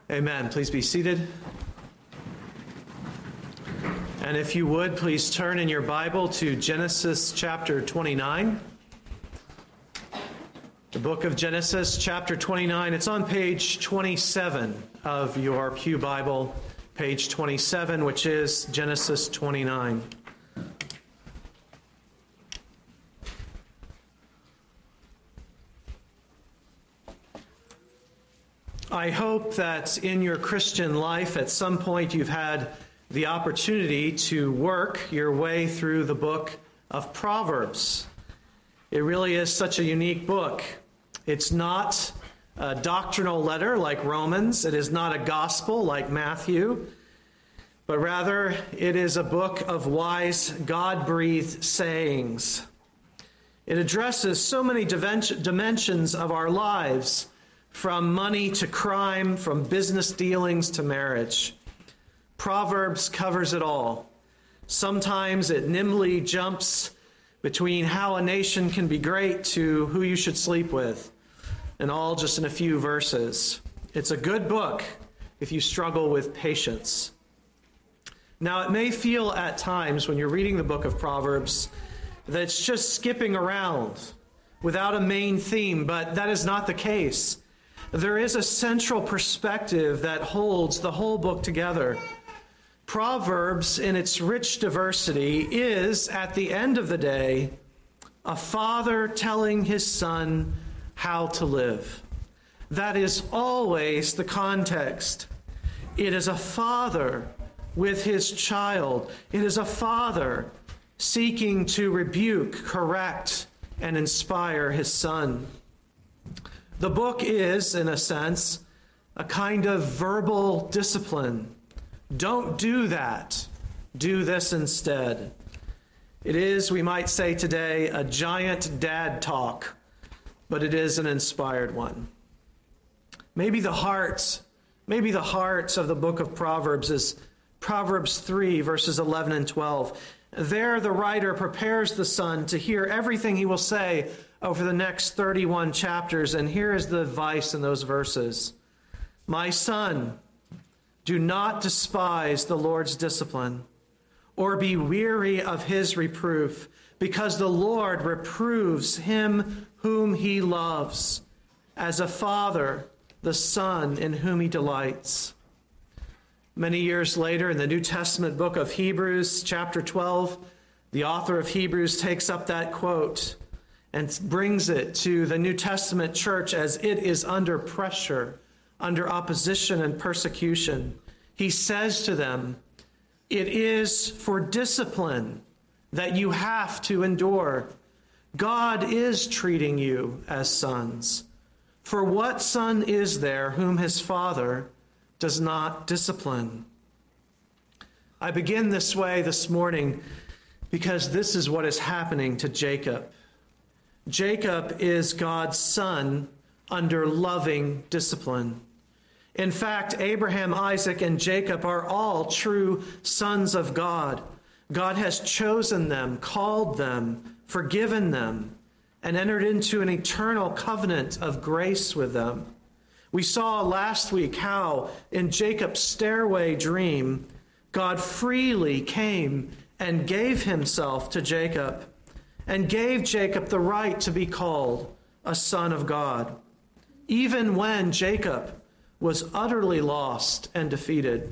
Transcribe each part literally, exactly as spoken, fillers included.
Amen. Please be seated. And if you would, please turn in your Bible to Genesis chapter twenty-nine. The book of Genesis chapter twenty-nine. It's on page twenty-seven of your Pew Bible, page twenty-seven, which is Genesis twenty-nine. I hope that in your Christian life at some point you've had the opportunity to work your way through the book of Proverbs. It really is such a unique book. It's not a doctrinal letter like Romans. It is not a gospel like Matthew. But rather, it is a book of wise, God-breathed sayings. It addresses so many dimensions of our lives, from money to crime, from business dealings to marriage. Proverbs covers it all. Sometimes it nimbly jumps between how a nation can be great to who you should sleep with, and all just in a few verses. It's a good book if you struggle with patience. Now, it may feel at times when you're reading the book of Proverbs that it's just skipping around without a main theme, but that is not the case. There is a central perspective that holds the whole book together. Proverbs, in its rich diversity, is, at the end of the day, a father telling his son how to live. That is always the context. It is a father with his child. It is a father seeking to rebuke, correct, and inspire his son. The book is, in a sense, a kind of verbal discipline. Don't do that. Do this instead. It is, we might say today, a giant dad talk, but it is an inspired one. Maybe the heart, maybe the heart of the book of Proverbs is Proverbs three, verses eleven and twelve. There the writer prepares the son to hear everything he will say over the next thirty-one chapters, and here is the advice in those verses. My son, do not despise the Lord's discipline, or be weary of his reproof, because the Lord reproves him whom he loves, as a father the son in whom he delights. Many years later, in the New Testament book of Hebrews, chapter twelve, the author of Hebrews takes up that quote and brings it to the New Testament church as it is under pressure, under opposition and persecution. He says to them, it is for discipline that you have to endure. God is treating you as sons. For what son is there whom his father does not discipline? I begin this way this morning because this is what is happening to Jacob. Jacob is God's son under loving discipline. In fact, Abraham, Isaac, and Jacob are all true sons of God. God has chosen them, called them, forgiven them, and entered into an eternal covenant of grace with them. We saw last week how, in Jacob's stairway dream, God freely came and gave himself to Jacob, and gave Jacob the right to be called a son of God, even when Jacob was utterly lost and defeated.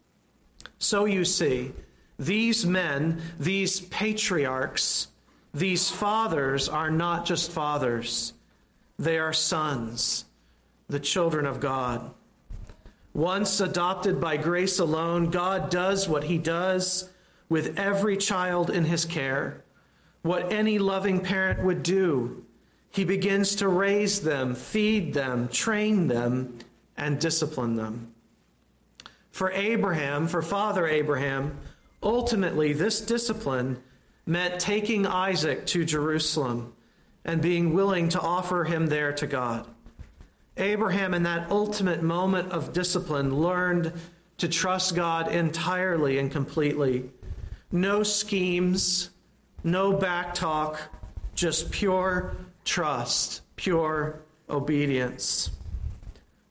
So you see, these men, these patriarchs, these fathers are not just fathers. They are sons, the children of God. Once adopted by grace alone, God does what he does with every child in his care. What any loving parent would do, he begins to raise them, feed them, train them, and discipline them. For Abraham, for Father Abraham, ultimately this discipline meant taking Isaac to Jerusalem and being willing to offer him there to God. Abraham, in that ultimate moment of discipline, learned to trust God entirely and completely. No schemes, no back talk, just pure trust, pure obedience.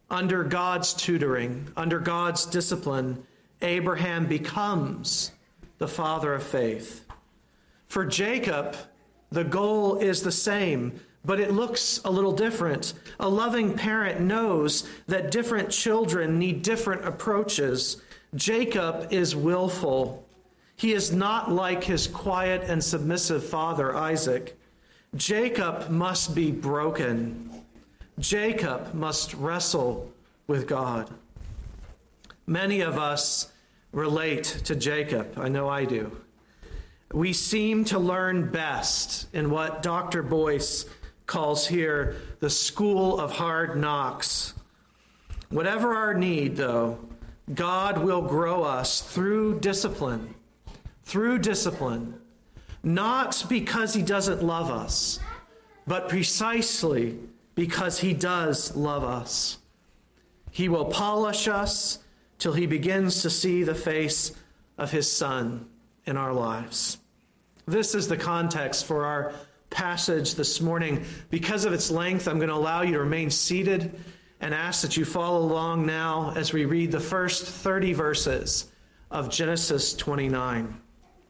Under God's tutoring, under God's discipline, Abraham becomes the father of faith. For Jacob, the goal is the same, but it looks a little different. A loving parent knows that different children need different approaches. Jacob is willful. He is not like his quiet and submissive father, Isaac. Jacob must be broken. Jacob must wrestle with God. Many of us relate to Jacob. I know I do. We seem to learn best in what Doctor Boyce calls here the school of hard knocks. Whatever our need, though, God will grow us through discipline, through discipline, not because he doesn't love us, but precisely because he does love us. He will polish us till he begins to see the face of his Son in our lives. This is the context for our passage this morning. Because of its length, I'm going to allow you to remain seated and ask that you follow along now as we read the first thirty verses of Genesis twenty-nine.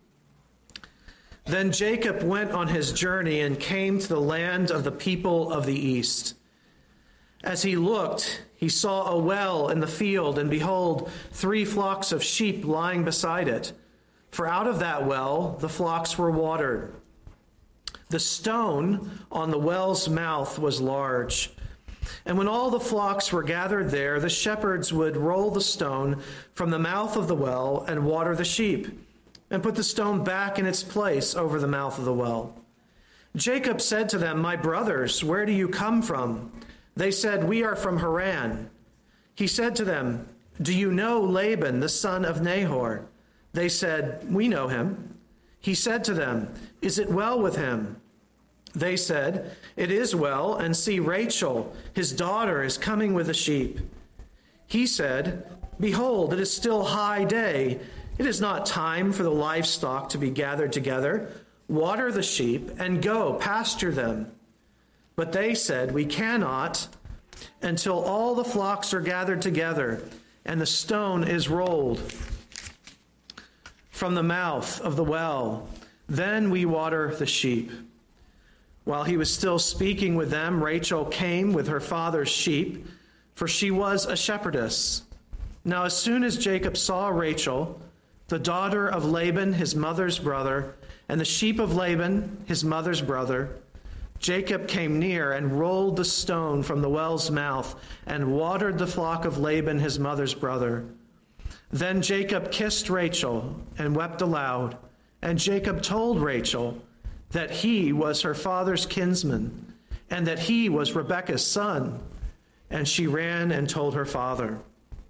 Then Jacob went on his journey and came to the land of the people of the east. As he looked, he saw a well in the field, and behold, three flocks of sheep lying beside it. For out of that well the flocks were watered. The stone on the well's mouth was large. And when all the flocks were gathered there, the shepherds would roll the stone from the mouth of the well and water the sheep, and put the stone back in its place over the mouth of the well. Jacob said to them, "My brothers, where do you come from?" They said, "We are from Haran." He said to them, "Do you know Laban, the son of Nahor?" They said, "We know him." He said to them, "Is it well with him?" They said, "It is well, and see, Rachel, his daughter, is coming with the sheep." He said, "Behold, it is still high day. It is not time for the livestock to be gathered together. Water the sheep and go pasture them." But they said, "We cannot until all the flocks are gathered together and the stone is rolled from the mouth of the well. Then we water the sheep." While he was still speaking with them, Rachel came with her father's sheep, for she was a shepherdess. Now as soon as Jacob saw Rachel, the daughter of Laban, his mother's brother, and the sheep of Laban, his mother's brother, Jacob came near and rolled the stone from the well's mouth and watered the flock of Laban, his mother's brother. Then Jacob kissed Rachel and wept aloud. And Jacob told Rachel that he was her father's kinsman and that he was Rebekah's son. And she ran and told her father.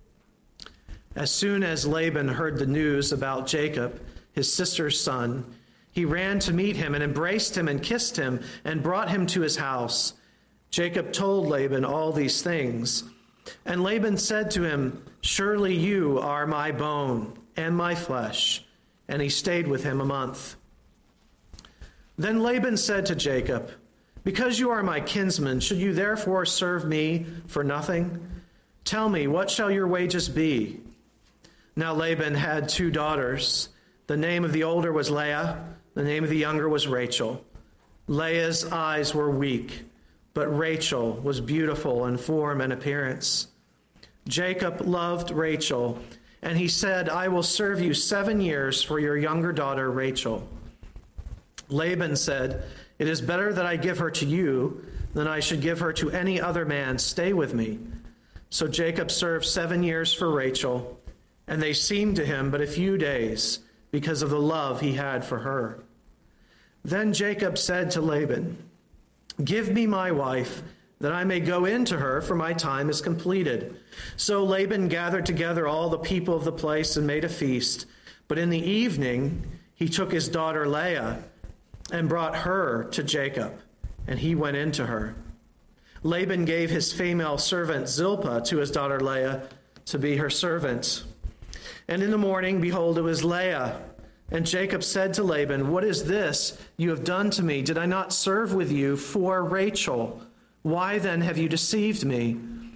As soon as Laban heard the news about Jacob, his sister's son, he ran to meet him and embraced him and kissed him and brought him to his house. Jacob told Laban all these things. And Laban said to him, "Surely you are my bone and my flesh." And he stayed with him a month. Then Laban said to Jacob, "Because you are my kinsman, should you therefore serve me for nothing? Tell me, what shall your wages be?" Now Laban had two daughters. The name of the older was Leah, the name of the younger was Rachel. Leah's eyes were weak, but Rachel was beautiful in form and appearance. Jacob loved Rachel, and he said, "I will serve you seven years for your younger daughter Rachel." Laban said, "It is better that I give her to you than I should give her to any other man. Stay with me." So Jacob served seven years for Rachel, and they seemed to him but a few days because of the love he had for her. Then Jacob said to Laban, "Give me my wife, that I may go in to her, for my time is completed." So Laban gathered together all the people of the place and made a feast. But in the evening he took his daughter Leah and brought her to Jacob, and he went in to her. Laban gave his female servant Zilpah to his daughter Leah to be her servant. And in the morning, behold, it was Leah. And Jacob said to Laban, "What is this you have done to me? Did I not serve with you for Rachel? Why then have you deceived me?"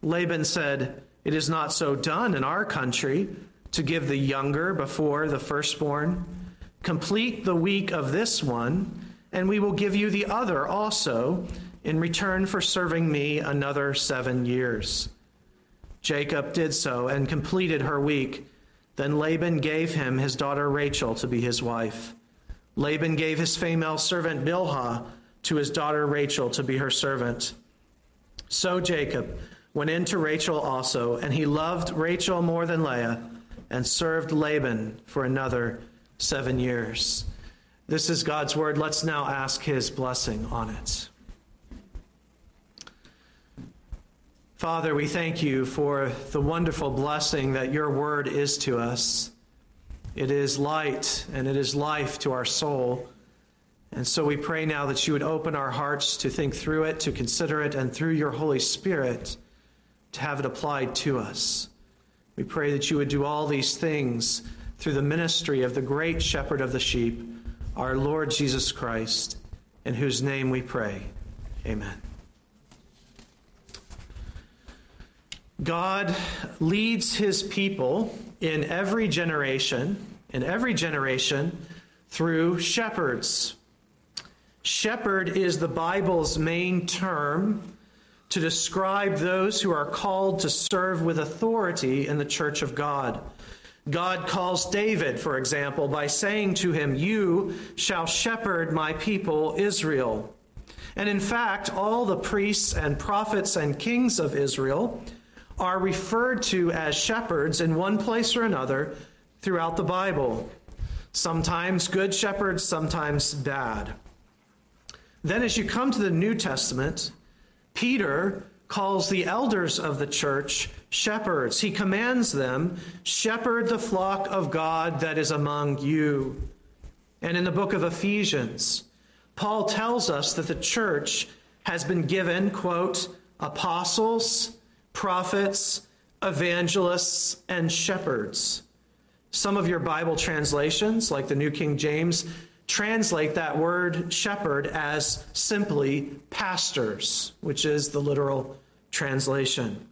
Laban said, "It is not so done in our country to give the younger before the firstborn. Complete the week of this one, and we will give you the other also in return for serving me another seven years." Jacob did so and completed her week. Then Laban gave him his daughter Rachel to be his wife. Laban gave his female servant Bilhah to his daughter Rachel to be her servant. So Jacob went in to Rachel also, and he loved Rachel more than Leah, and served Laban for another seven years. This is God's word. Let's now ask his blessing on it. Father, we thank you for the wonderful blessing that your word is to us. It is light and it is life to our soul. And so we pray now that you would open our hearts to think through it, to consider it, and through your Holy Spirit to have it applied to us. We pray that you would do all these things through the ministry of the great shepherd of the sheep, our Lord Jesus Christ, in whose name we pray. Amen. God leads his people in every generation, in every generation, through shepherds. Shepherd is the Bible's main term to describe those who are called to serve with authority in the church of God. God calls David, for example, by saying to him, "You shall shepherd my people Israel." And in fact, all the priests and prophets and kings of Israel are referred to as shepherds in one place or another throughout the Bible. Sometimes good shepherds, sometimes bad. Then as you come to the New Testament, Peter calls the elders of the church shepherds. He commands them, "Shepherd the flock of God that is among you." And in the book of Ephesians, Paul tells us that the church has been given, quote, apostles, prophets, evangelists, and shepherds. Some of your Bible translations, like the New King James, translate that word shepherd as simply pastors, which is the literal translation.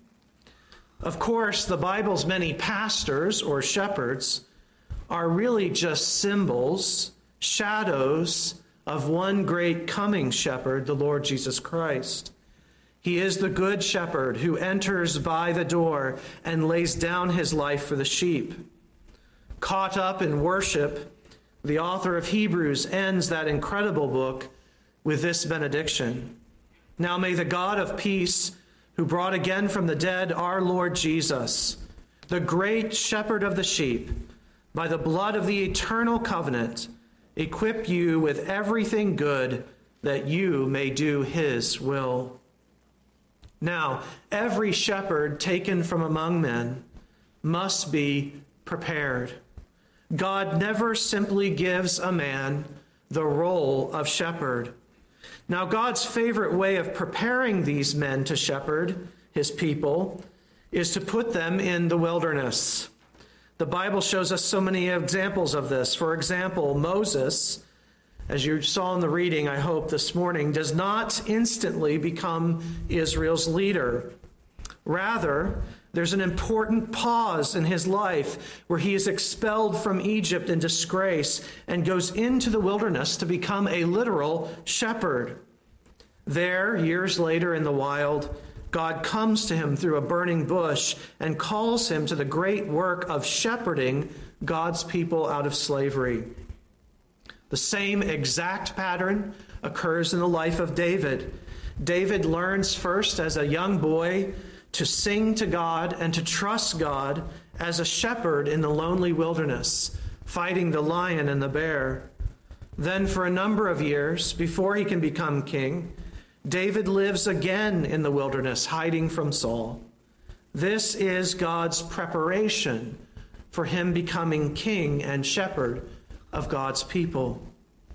Of course, the Bible's many pastors or shepherds are really just symbols, shadows of one great coming shepherd, the Lord Jesus Christ. He is the good shepherd who enters by the door and lays down his life for the sheep. Caught up in worship, the author of Hebrews ends that incredible book with this benediction. "Now may the God of peace, who brought again from the dead our Lord Jesus, the great shepherd of the sheep, by the blood of the eternal covenant, equip you with everything good that you may do his will." Now, every shepherd taken from among men must be prepared. God never simply gives a man the role of shepherd. Now, God's favorite way of preparing these men to shepherd his people is to put them in the wilderness. The Bible shows us so many examples of this. For example, Moses, as you saw in the reading, I hope, this morning, does not instantly become Israel's leader. Rather, there's an important pause in his life where he is expelled from Egypt in disgrace and goes into the wilderness to become a literal shepherd. There, years later in the wild, God comes to him through a burning bush and calls him to the great work of shepherding God's people out of slavery. The same exact pattern occurs in the life of David. David learns first as a young boy to sing to God and to trust God as a shepherd in the lonely wilderness, fighting the lion and the bear. Then for a number of years, before he can become king, David lives again in the wilderness, hiding from Saul. This is God's preparation for him becoming king and shepherd of God's people.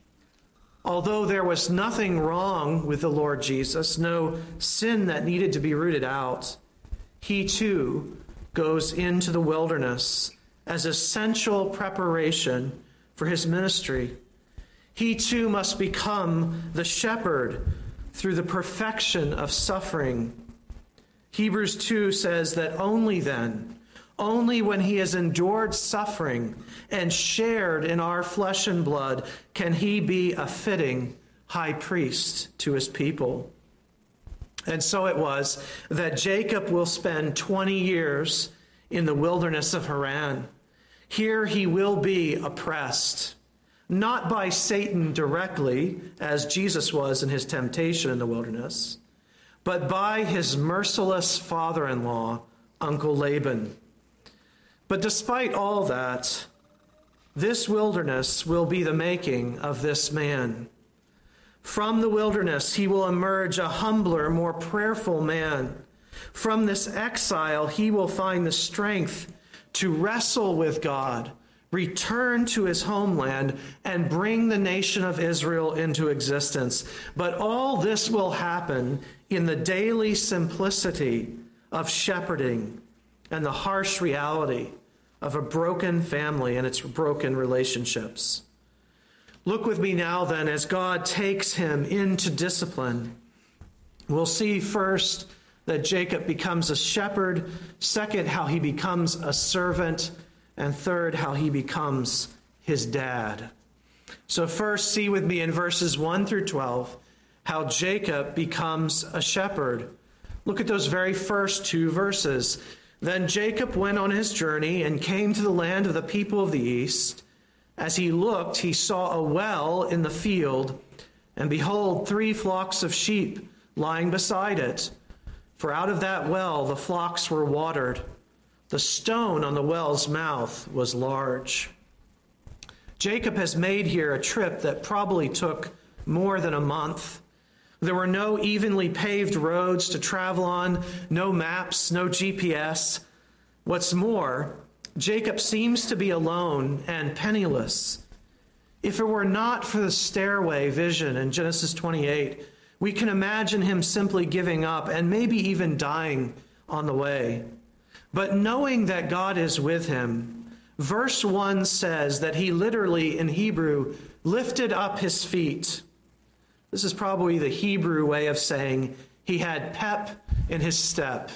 Although there was nothing wrong with the Lord Jesus, no sin that needed to be rooted out, he too goes into the wilderness as essential preparation for his ministry. He too must become the shepherd through the perfection of suffering. Hebrews two says that only then, only when he has endured suffering and shared in our flesh and blood, can he be a fitting high priest to his people. And so it was that Jacob will spend twenty years in the wilderness of Haran. Here he will be oppressed, not by Satan directly, as Jesus was in his temptation in the wilderness, but by his merciless father-in-law, Uncle Laban. But despite all that, this wilderness will be the making of this man. From the wilderness, he will emerge a humbler, more prayerful man. From this exile, he will find the strength to wrestle with God, return to his homeland, and bring the nation of Israel into existence. But all this will happen in the daily simplicity of shepherding and the harsh reality of a broken family and its broken relationships. Look with me now then as God takes him into discipline. We'll see first that Jacob becomes a shepherd, second, how he becomes a servant, and third, how he becomes his dad. So first, see with me in verses one through twelve, how Jacob becomes a shepherd. Look at those very first two verses. Then Jacob went on his journey and came to the land of the people of the east. As he looked, he saw a well in the field, and behold, three flocks of sheep lying beside it. For out of that well the flocks were watered. The stone on the well's mouth was large. Jacob has made here a trip that probably took more than a month. There were no evenly paved roads to travel on, no maps, no G P S. What's more, Jacob seems to be alone and penniless. If it were not for the stairway vision in Genesis twenty-eight, we can imagine him simply giving up and maybe even dying on the way. But knowing that God is with him, verse one says that he literally, in Hebrew, lifted up his feet. This is probably the Hebrew way of saying he had pep in his step.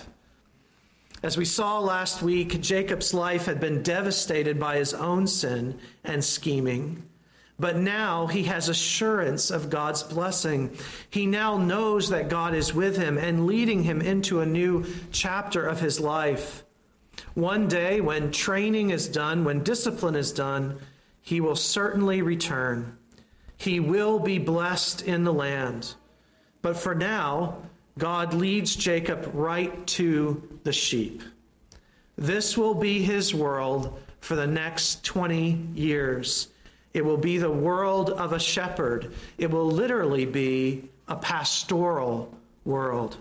As we saw last week, Jacob's life had been devastated by his own sin and scheming. But now he has assurance of God's blessing. He now knows that God is with him and leading him into a new chapter of his life. One day, when training is done, when discipline is done, he will certainly return. He will be blessed in the land. But for now, God leads Jacob right to the sheep. This will be his world for the next twenty years. It will be the world of a shepherd. It will literally be a pastoral world.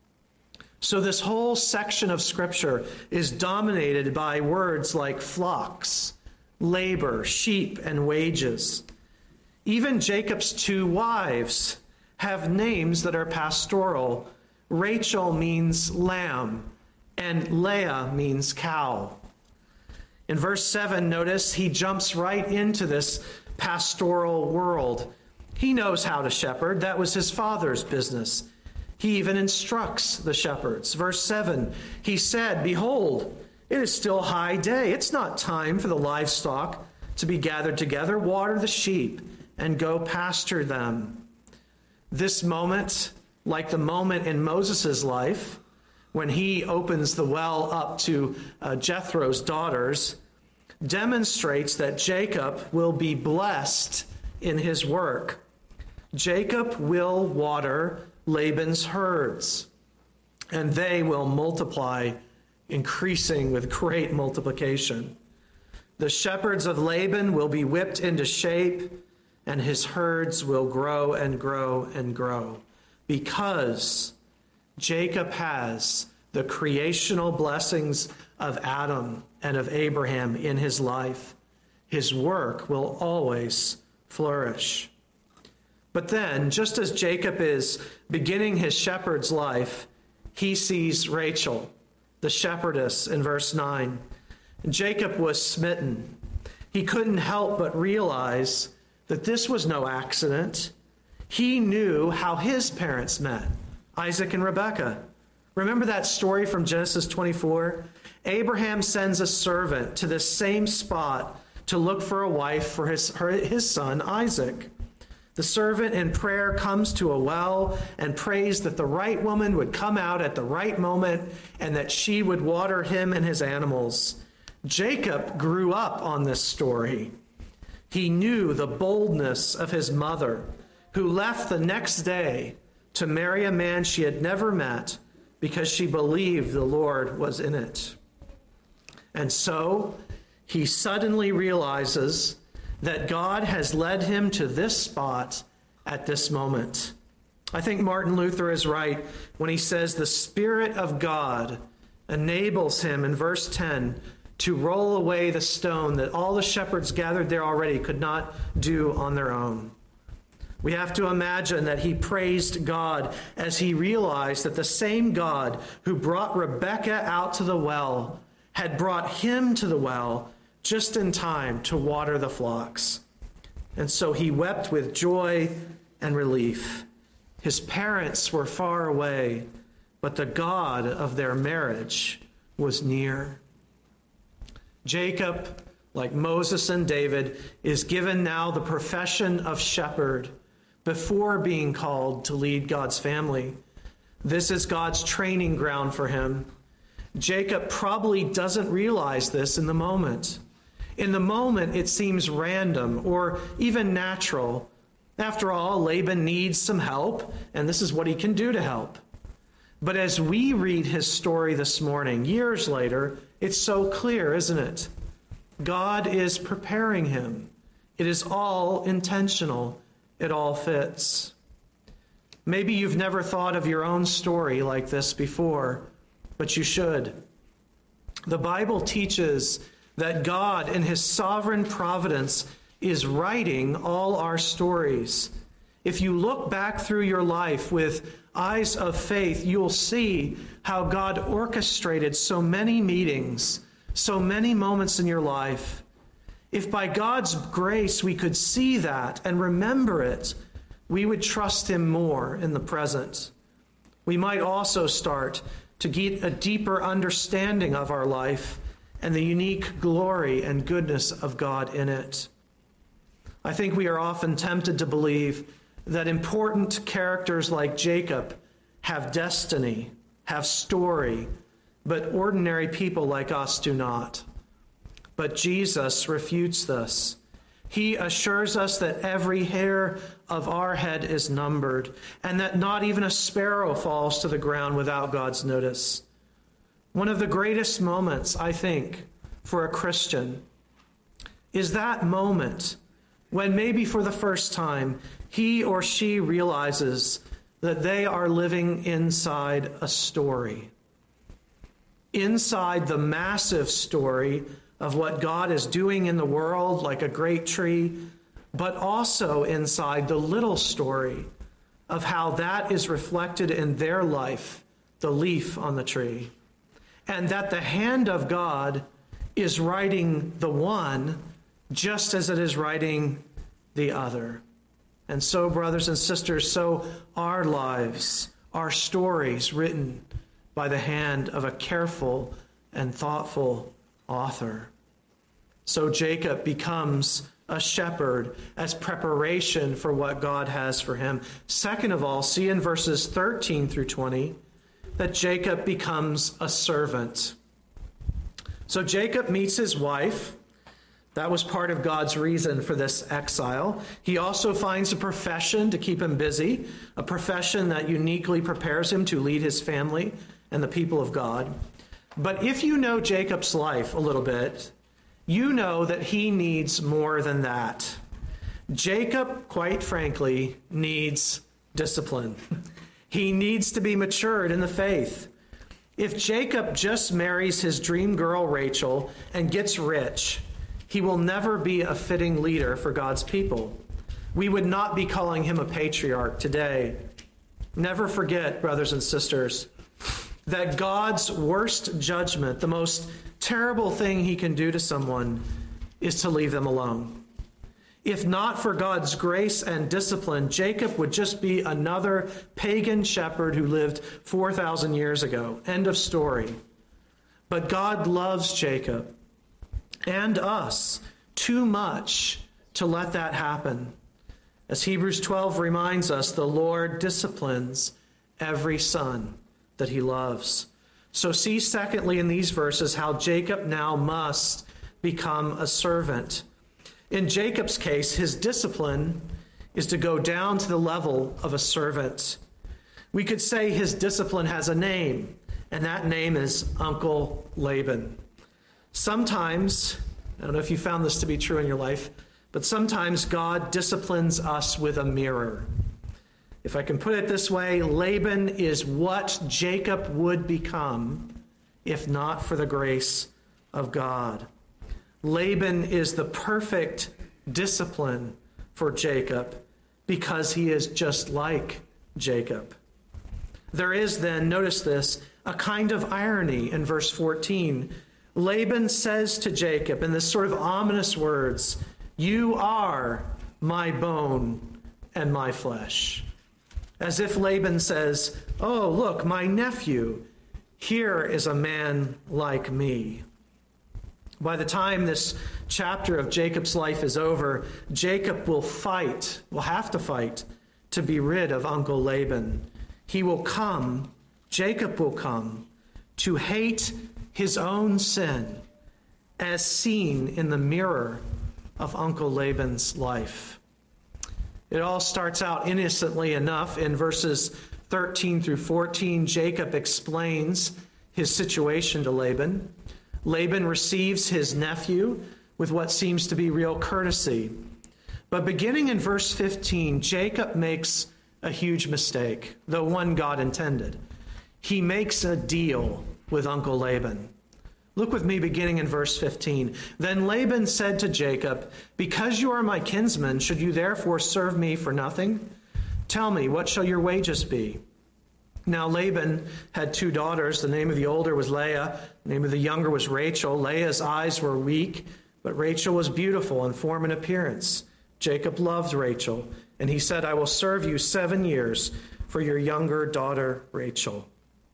So this whole section of Scripture is dominated by words like flocks, labor, sheep, and wages. Even Jacob's two wives have names that are pastoral. Rachel means lamb, and Leah means cow. In verse seven, notice he jumps right into this pastoral world. He knows how to shepherd. That was his father's business. He even instructs the shepherds. Verse seven, he said, "Behold, it is still high day. It's not time for the livestock to be gathered together. Water the sheep and go pasture them." This moment, like the moment in Moses' life, when he opens the well up to uh, Jethro's daughters, demonstrates that Jacob will be blessed in his work. Jacob will water Laban's herds, and they will multiply, increasing with great multiplication. The shepherds of Laban will be whipped into shape, and his herds will grow and grow and grow, because Jacob has the creational blessings of Adam and of Abraham in his life. His work will always flourish. But then, just as Jacob is beginning his shepherd's life, he sees Rachel, the shepherdess, in verse nine. Jacob was smitten. He couldn't help but realize that this was no accident. He knew how his parents met, Isaac and Rebekah. Remember that story from Genesis twenty-four? Abraham sends a servant to this same spot to look for a wife for his, her, his son Isaac. The servant in prayer comes to a well and prays that the right woman would come out at the right moment and that she would water him and his animals. Jacob grew up on this story. He knew the boldness of his mother, who left the next day to marry a man she had never met because she believed the Lord was in it. And so he suddenly realizes that God has led him to this spot at this moment. I think Martin Luther is right when he says the Spirit of God enables him in verse ten to roll away the stone that all the shepherds gathered there already could not do on their own. We have to imagine that he praised God as he realized that the same God who brought Rebekah out to the well had brought him to the well just in time to water the flocks. And so he wept with joy and relief. His parents were far away, but the God of their marriage was near. Jacob, like Moses and David, is given now the profession of shepherd before being called to lead God's family. This is God's training ground for him. Jacob probably doesn't realize this in the moment. In the moment, it seems random or even natural. After all, Laban needs some help, and this is what he can do to help. But as we read his story this morning, years later, it's so clear, isn't it? God is preparing him. It is all intentional. It all fits. Maybe you've never thought of your own story like this before, but you should. The Bible teaches that God, in his sovereign providence, is writing all our stories. If you look back through your life with eyes of faith, you'll see how God orchestrated so many meetings, so many moments in your life. If by God's grace we could see that and remember it, we would trust him more in the present. We might also start to get a deeper understanding of our life and the unique glory and goodness of God in it. I think we are often tempted to believe that important characters like Jacob have destiny, have story, but ordinary people like us do not. But Jesus refutes this. He assures us that every hair of our head is numbered, and that not even a sparrow falls to the ground without God's notice. One of the greatest moments, I think, for a Christian is that moment when maybe for the first time he or she realizes that they are living inside a story. Inside the massive story of what God is doing in the world like a great tree, but also inside the little story of how that is reflected in their life, the leaf on the tree. And that the hand of God is writing the one just as it is writing the other. And so, brothers and sisters, so our lives, our stories written by the hand of a careful and thoughtful author. So Jacob becomes a shepherd as preparation for what God has for him. Second of all, see in verses thirteen through twenty that Jacob becomes a servant. So Jacob meets his wife. That was part of God's reason for this exile. He also finds a profession to keep him busy, a profession that uniquely prepares him to lead his family and the people of God. But if you know Jacob's life a little bit, you know that he needs more than that. Jacob, quite frankly, needs discipline. He needs to be matured in the faith. If Jacob just marries his dream girl, Rachel, and gets rich, he will never be a fitting leader for God's people. We would not be calling him a patriarch today. Never forget, brothers and sisters, that God's worst judgment, the most terrible thing he can do to someone, is to leave them alone. If not for God's grace and discipline, Jacob would just be another pagan shepherd who lived four thousand years ago. End of story. But God loves Jacob and us too much to let that happen. As Hebrews twelve reminds us, the Lord disciplines every son that he loves. So see, secondly, in these verses, how Jacob now must become a servant. In Jacob's case, his discipline is to go down to the level of a servant. We could say his discipline has a name, and that name is Uncle Laban. Sometimes, I don't know if you found this to be true in your life, but sometimes God disciplines us with a mirror. If I can put it this way, Laban is what Jacob would become if not for the grace of God. Laban is the perfect discipline for Jacob because he is just like Jacob. There is then, notice this, a kind of irony in verse fourteen. Laban says to Jacob in this sort of ominous words, "You are my bone and my flesh." As if Laban says, "Oh, look, my nephew, here is a man like me." By the time this chapter of Jacob's life is over, Jacob will fight, will have to fight, to be rid of Uncle Laban. He will come, Jacob will come, to hate his own sin as seen in the mirror of Uncle Laban's life. It all starts out innocently enough. In verses thirteen through fourteen, Jacob explains his situation to Laban. Laban receives his nephew with what seems to be real courtesy. But beginning in verse fifteen, Jacob makes a huge mistake, though one God intended. He makes a deal with Uncle Laban. Look with me beginning in verse fifteen. Then Laban said to Jacob, "Because you are my kinsman, should you therefore serve me for nothing? Tell me, what shall your wages be?" Now Laban had two daughters. The name of the older was Leah. The name of the younger was Rachel. Leah's eyes were weak, but Rachel was beautiful in form and appearance. Jacob loved Rachel, and he said, "I will serve you seven years for your younger daughter Rachel."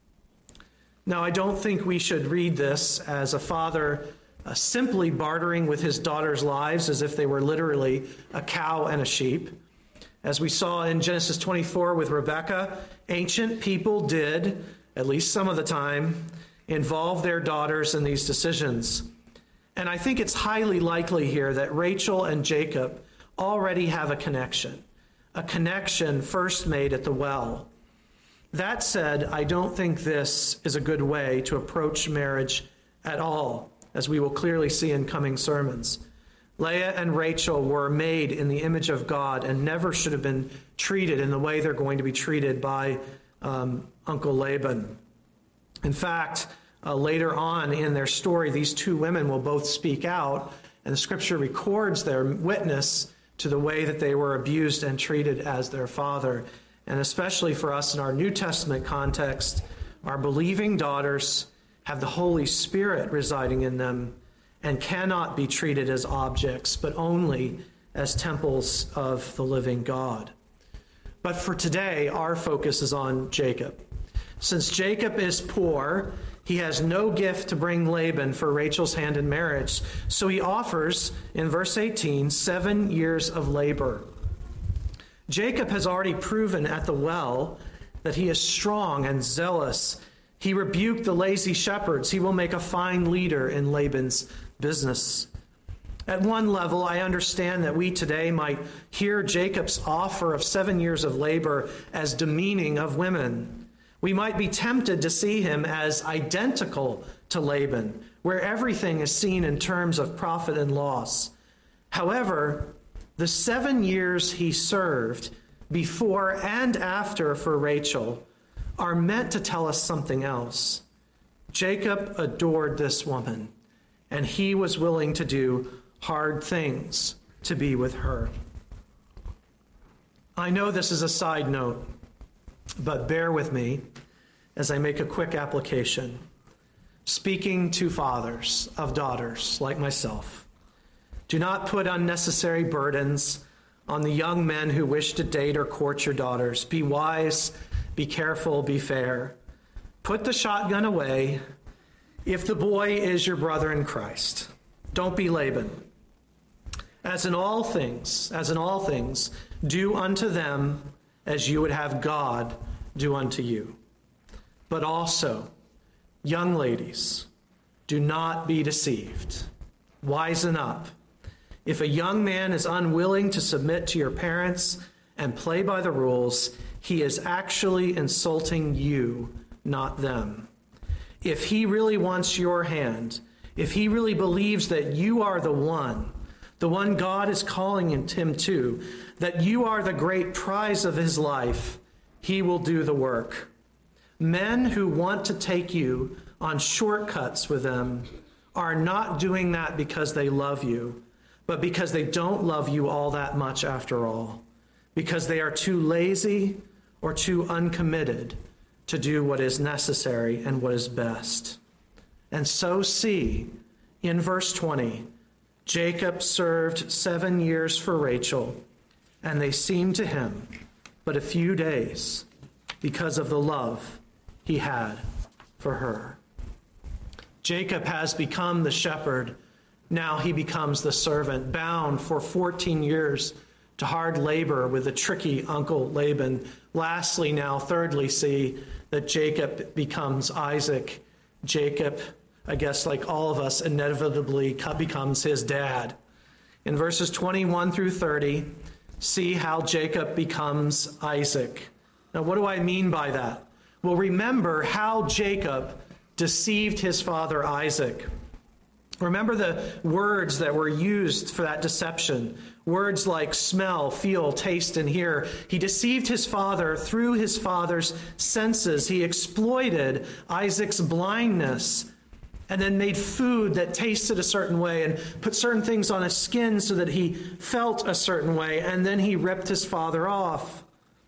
Now, I don't think we should read this as a father uh, simply bartering with his daughters' lives as if they were literally a cow and a sheep. As we saw in Genesis twenty-four with Rebekah, ancient people did, at least some of the time, involve their daughters in these decisions. And I think it's highly likely here that Rachel and Jacob already have a connection, a connection first made at the well. That said, I don't think this is a good way to approach marriage at all, as we will clearly see in coming sermons. Leah and Rachel were made in the image of God and never should have been treated in the way they're going to be treated by um, Uncle Laban. In fact, uh, later on in their story, these two women will both speak out, and the scripture records their witness to the way that they were abused and treated as their father. And especially for us in our New Testament context, our believing daughters have the Holy Spirit residing in them and cannot be treated as objects, but only as temples of the living God. But for today, our focus is on Jacob. Since Jacob is poor, he has no gift to bring Laban for Rachel's hand in marriage. So he offers, in verse eighteen, seven years of labor. Jacob has already proven at the well that he is strong and zealous. He rebuked the lazy shepherds. He will make a fine leader in Laban's business. At one level, I understand that we today might hear Jacob's offer of seven years of labor as demeaning of women. We might be tempted to see him as identical to Laban, where everything is seen in terms of profit and loss. However, the seven years he served before and after for Rachel are meant to tell us something else. Jacob adored this woman, and he was willing to do hard things to be with her. I know this is a side note, but bear with me as I make a quick application. Speaking to fathers of daughters like myself, Do not put unnecessary burdens on the young men who wish to date or court your daughters. Be wise, be careful, be fair. Put the shotgun away if the boy is your brother in Christ. Don't be Laban. As in all things, as in all things, do unto them as you would have God do unto you. But also, young ladies, do not be deceived. Wisen up. If a young man is unwilling to submit to your parents and play by the rules, he is actually insulting you, not them. If he really wants your hand, if he really believes that you are the one, the one God is calling him to, that you are the great prize of his life, he will do the work. Men who want to take you on shortcuts with them are not doing that because they love you, but because they don't love you all that much after all, because they are too lazy or too uncommitted to do what is necessary and what is best. And so see, in verse twenty, Jacob served seven years for Rachel, and they seemed to him but a few days because of the love he had for her. Jacob has become the shepherd. Now he becomes the servant, bound for fourteen years to hard labor with the tricky Uncle Laban. Lastly, now, thirdly, see that Jacob becomes Isaac. Jacob, I guess like all of us, inevitably becomes his dad. In verses twenty-one through thirty, see how Jacob becomes Isaac. Now, what do I mean by that? Well, remember how Jacob deceived his father Isaac. Remember the words that were used for that deception. Words like smell, feel, taste, and hear. He deceived his father through his father's senses. He exploited Isaac's blindness and then made food that tasted a certain way and put certain things on his skin so that he felt a certain way, and then he ripped his father off.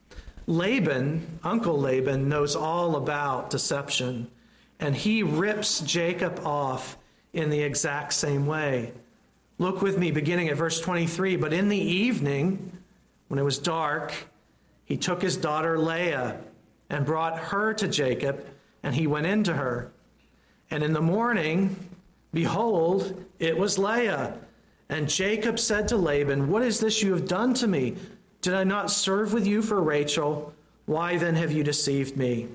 Laban, Uncle Laban, knows all about deception, and he rips Jacob off in the exact same way. Look with me beginning at verse twenty-three. But in the evening, when it was dark, he took his daughter Leah and brought her to Jacob, and he went into her. And in the morning, behold, it was Leah. And Jacob said to Laban, "What is this you have done to me? Did I not serve with you for Rachel? Why then have you deceived me?"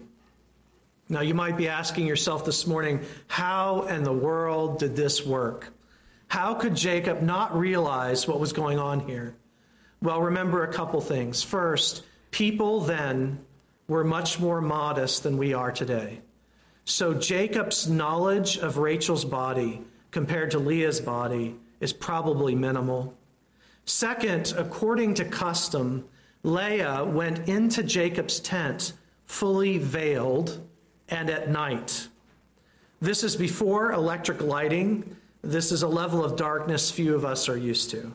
Now you might be asking yourself this morning, how in the world did this work? How could Jacob not realize what was going on here? Well, remember a couple things. First, people then were much more modest than we are today. So Jacob's knowledge of Rachel's body compared to Leah's body is probably minimal. Second, according to custom, Leah went into Jacob's tent fully veiled and at night. This is before electric lighting. This is a level of darkness few of us are used to.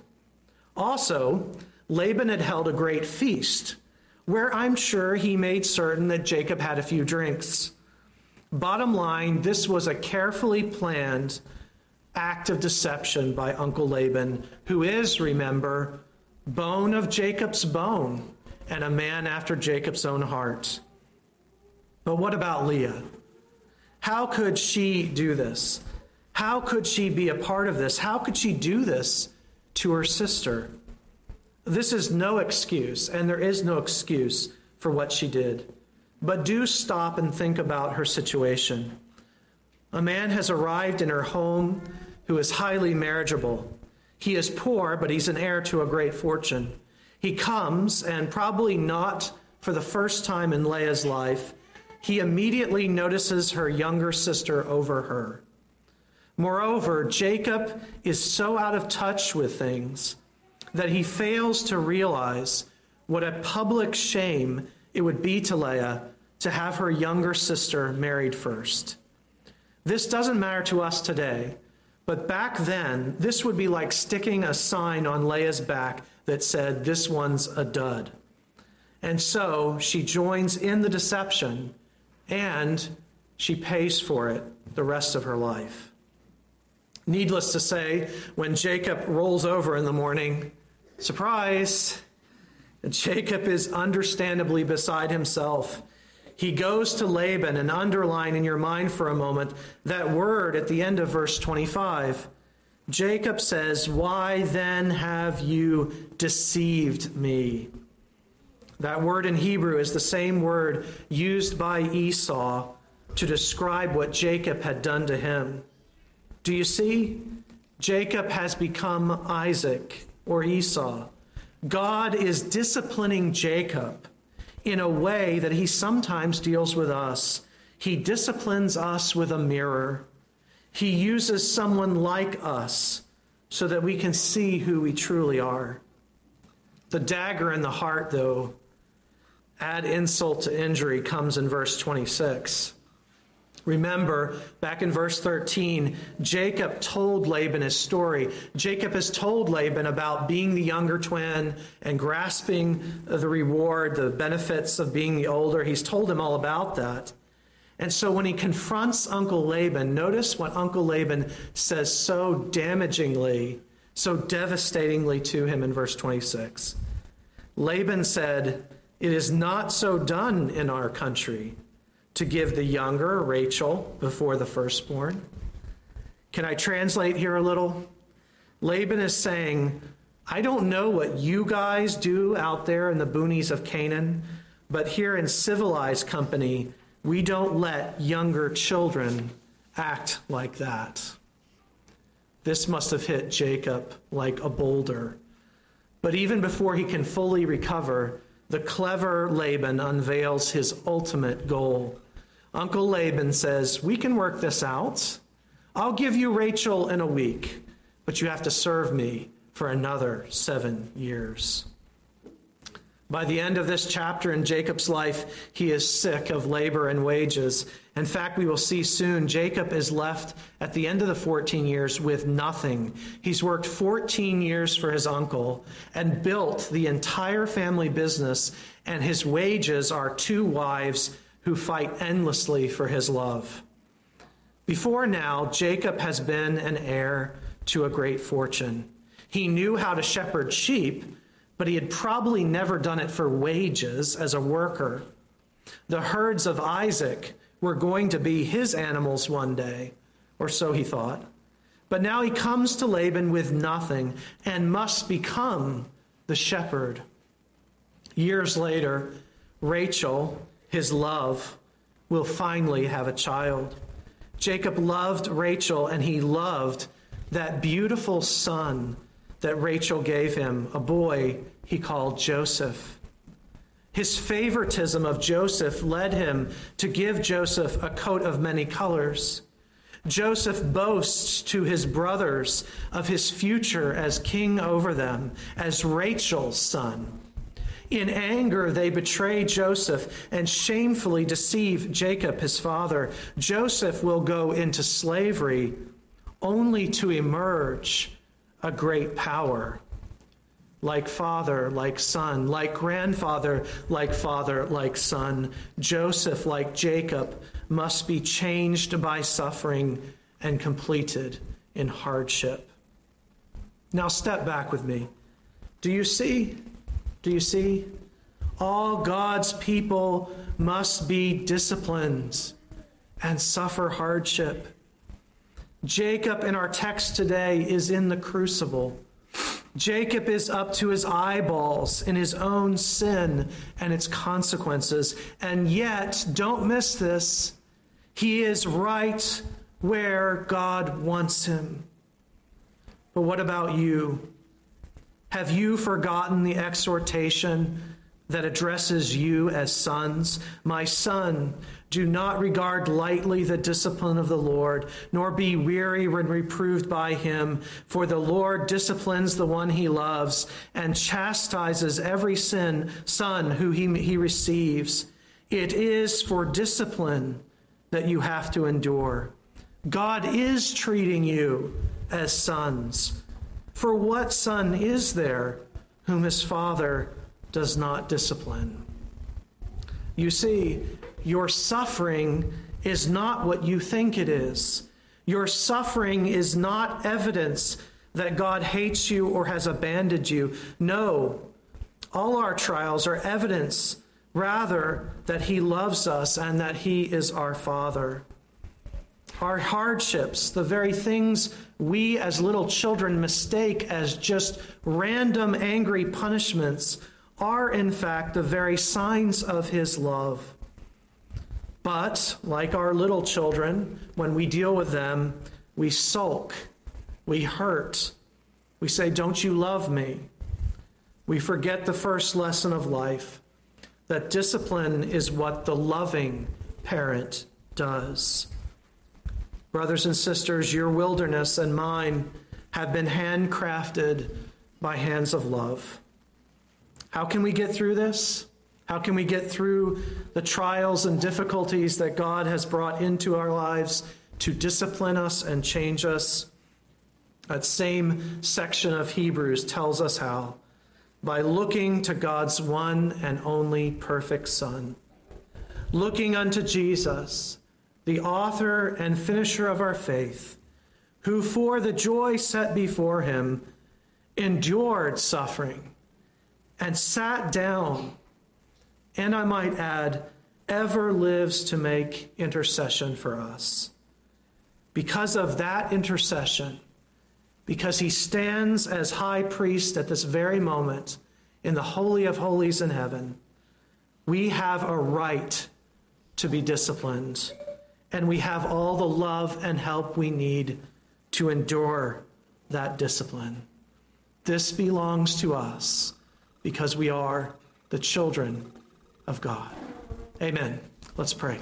Also, Laban had held a great feast, where I'm sure he made certain that Jacob had a few drinks. Bottom line, this was a carefully planned act of deception by Uncle Laban, who is, remember, bone of Jacob's bone and a man after Jacob's own heart. But what about Leah? How could she do this? How could she be a part of this? How could she do this to her sister? This is no excuse, and there is no excuse for what she did. But do stop and think about her situation. A man has arrived in her home who is highly marriageable. He is poor, but he's an heir to a great fortune. He comes, and probably not for the first time in Leah's life, he immediately notices her younger sister over her. Moreover, Jacob is so out of touch with things that he fails to realize what a public shame it would be to Leah to have her younger sister married first. This doesn't matter to us today, but back then, this would be like sticking a sign on Leah's back that said, "This one's a dud." And so she joins in the deception, and she pays for it the rest of her life. Needless to say, when Jacob rolls over in the morning, surprise, Jacob is understandably beside himself. He goes to Laban, and underline in your mind for a moment that word at the end of verse twenty-five. Jacob says, "Why then have you deceived me?" That word in Hebrew is the same word used by Esau to describe what Jacob had done to him. Do you see? Jacob has become Isaac or Esau. God is disciplining Jacob in a way that he sometimes deals with us. He disciplines us with a mirror. He uses someone like us so that we can see who we truly are. The dagger in the heart, though, add insult to injury, comes in verse twenty-six. Remember, back in verse thirteen, Jacob told Laban his story. Jacob has told Laban about being the younger twin and grasping the reward, the benefits of being the older. He's told him all about that. And so when he confronts Uncle Laban, notice what Uncle Laban says so damagingly, so devastatingly to him in verse twenty-six. Laban said, "It is not so done in our country to give the younger, Rachel, before the firstborn." Can I translate here a little? Laban is saying, I don't know what you guys do out there in the boonies of Canaan, but here in civilized company, we don't let younger children act like that. This must have hit Jacob like a boulder. But even before he can fully recover, the clever Laban unveils his ultimate goal. Uncle Laban says, "We can work this out. I'll give you Rachel in a week, but you have to serve me for another seven years. By the end of this chapter in Jacob's life, he is sick of labor and wages. In fact, we will see soon, Jacob is left at the end of the fourteen years with nothing. He's worked fourteen years for his uncle and built the entire family business, and his wages are two wives who fight endlessly for his love. Before now, Jacob has been an heir to a great fortune. He knew how to shepherd sheep, but he had probably never done it for wages as a worker. The herds of Isaac were going to be his animals one day, or so he thought. But now he comes to Laban with nothing and must become the shepherd. Years later, Rachel, his love, will finally have a child. Jacob loved Rachel, and he loved that beautiful son that Rachel gave him, a boy he called Joseph. His favoritism of Joseph led him to give Joseph a coat of many colors. Joseph boasts to his brothers of his future as king over them, as Rachel's son. In anger, they betray Joseph and shamefully deceive Jacob, his father. Joseph will go into slavery only to emerge a great power. Like father, like son, like grandfather, like father, like son, Joseph, like Jacob, must be changed by suffering and completed in hardship. Now step back with me. Do you see? Do you see? All God's people must be disciplined and suffer hardship. Jacob in our text today is in the crucible. Jacob is up to his eyeballs in his own sin and its consequences. And yet, don't miss this, he is right where God wants him. But what about you? Have you forgotten the exhortation that addresses you as sons? My son, do not regard lightly the discipline of the Lord, nor be weary when reproved by him. For the Lord disciplines the one he loves and chastises every sin, son who he, he receives. It is for discipline that you have to endure. God is treating you as sons. For what son is there whom his father does not discipline? You see, your suffering is not what you think it is. Your suffering is not evidence that God hates you or has abandoned you. No, all our trials are evidence, rather, that he loves us and that he is our Father. Our hardships, the very things we as little children mistake as just random angry punishments, are in fact the very signs of his love. But, like our little children, when we deal with them, we sulk, we hurt, we say, "Don't you love me?" We forget the first lesson of life, that discipline is what the loving parent does. Brothers and sisters, your wilderness and mine have been handcrafted by hands of love. How can we get through this? How can we get through the trials and difficulties that God has brought into our lives to discipline us and change us? That same section of Hebrews tells us how. By looking to God's one and only perfect Son. Looking unto Jesus, the author and finisher of our faith, who for the joy set before him endured suffering and sat down, and I might add, ever lives to make intercession for us. Because of that intercession, because he stands as high priest at this very moment in the Holy of Holies in heaven, we have a right to be disciplined, and we have all the love and help we need to endure that discipline. This belongs to us because we are the children of God. Amen. Let's pray.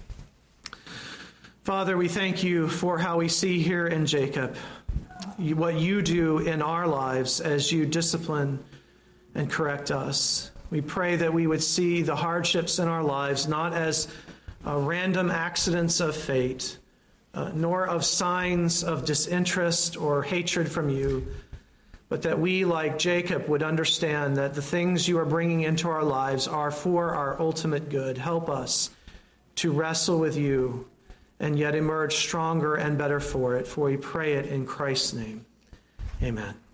Father, we thank you for how we see here in Jacob what you do in our lives as you discipline and correct us. We pray that we would see the hardships in our lives not as uh, random accidents of fate, uh, nor of signs of disinterest or hatred from you, but that we, like Jacob, would understand that the things you are bringing into our lives are for our ultimate good. Help us to wrestle with you and yet emerge stronger and better for it, for we pray it in Christ's name. Amen.